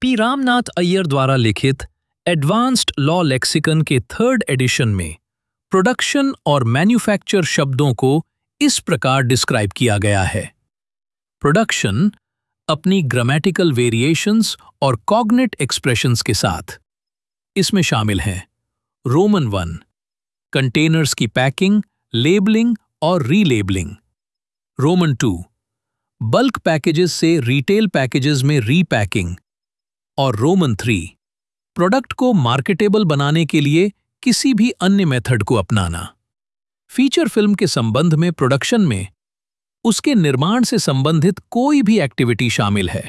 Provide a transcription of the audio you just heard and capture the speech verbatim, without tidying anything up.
P Ramnath Aiyar द्वारा लिखित advanced law lexicon के थर्ड एडिशन में प्रोडक्शन और मैन्युफैक्चर शब्दों को इस प्रकार डिस्क्राइब किया गया है। प्रोडक्शन अपनी ग्रामेटिकल वेरिएशंस और कॉग्निट एक्सप्रेशंस के साथ इसमें शामिल हैं रोमन वन कंटेनर्स की पैकिंग, लेबलिंग और relabelling. Roman two bulk packages से रिटेल पैकेजेस में रीपैकिंग। और रोमन थ्री प्रोडक्ट को मार्केटेबल बनाने के लिए किसी भी अन्य मेथड को अपनाना। फीचर फिल्म के संबंध में प्रोडक्शन में उसके निर्माण से संबंधित कोई भी एक्टिविटी शामिल है।